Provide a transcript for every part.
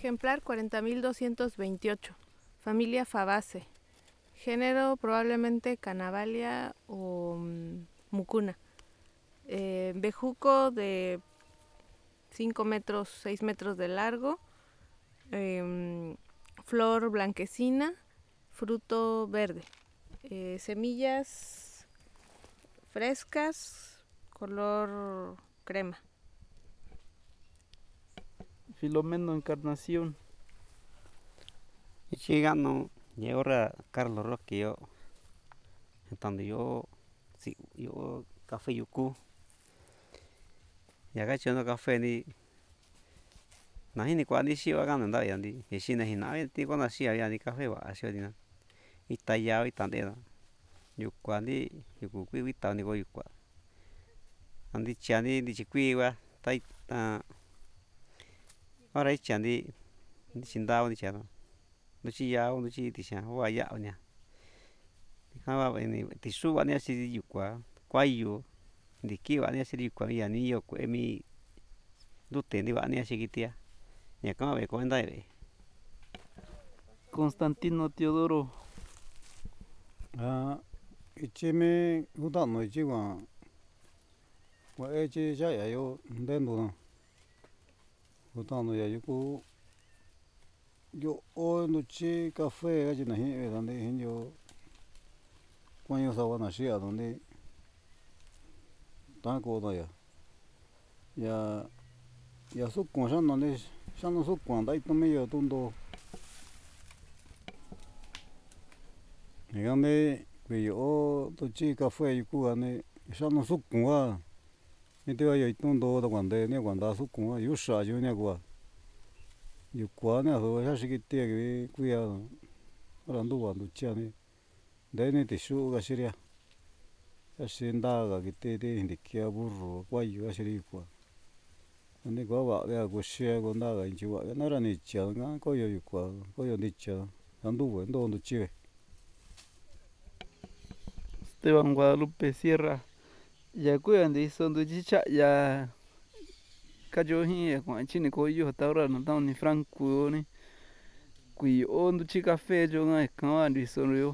Ejemplar 40.228. Familia Fabaceae. Género probablemente Canavalia o Mucuna. Bejuco de 5 metros, 6 metros de largo. Flor blanquecina. Fruto verde. Semillas frescas, color crema. Filomeno Encarnación. Llegando, y ahora Carlos Roque, yo, entonces yo café yuku, y acá echando café ni, nahi ni cuando si va ganando ya ni, y si nahi nada, ni cuando si había ni café va, así ni nada, y tallado y tandera, yuku ni, yuku kui y tao ni go yuku, andi chani ni chikui va, tai ahora chani, ni chindao ni chano. Nó chỉ yao nó chỉ thì sao hoa yao nha ha vậy thì số anh sẽ đi du quay du thì kêu anh sẽ đi quay nhà ni yo của mi lúc tiền thì anh sẽ đi tia nhà có về có đây vậy Constantino Teodoro. 이쯤에 후다 지금 뭐 애지 자야요 된도 후다노야 이거 요 오노치 카페 가지 나히 에단데 힌요 관여 사와나 시야 donde tan고다야 ya su konsan donde sano su kwanda itomeyo tondo digame kuyo tochi café yuku ane sano su kwa ite wa yo tondo da kwande ne kwanda su kwa yusha yo ne kwa yukwa ne so ya shikite ke kuya randu wa duchane dene te shu ga shiria ashinda ga kite de indikia burro kwa yo ashiri kwa ane kwa ba ga kushia ko nda ga inchiwa na ra ni cha nga ko yo yukwa ko yo dicha randu wa ndo chive. Esteban Guadalupe Sierra. Ya cuidan de son de chicha ya cayó hi con chini coyo hasta ahora no estamos ni franco ni cuyo ondo chi café yo nga kan di son yo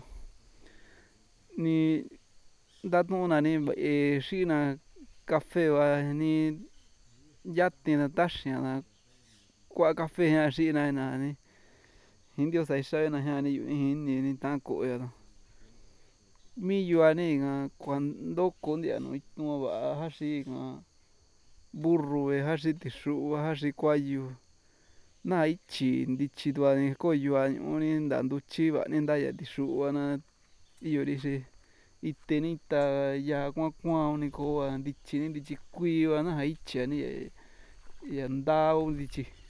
ni dato na ni shina café wa ni ya tiene tasha na kwa café ya shina na ni indio sai sai na ya ni ni tan ko ya mi yo ani nga cuando con dia no no va hashi nga burro e hashi tishu hashi kwayu na ichi ndichi dwa ni koyo ani ndandu chiva ni ndaya tishu na iyo rishi itenita ya kwa kwa ni ko ndichi ni ndichi kui wa na ichi ani ya ndao ndichi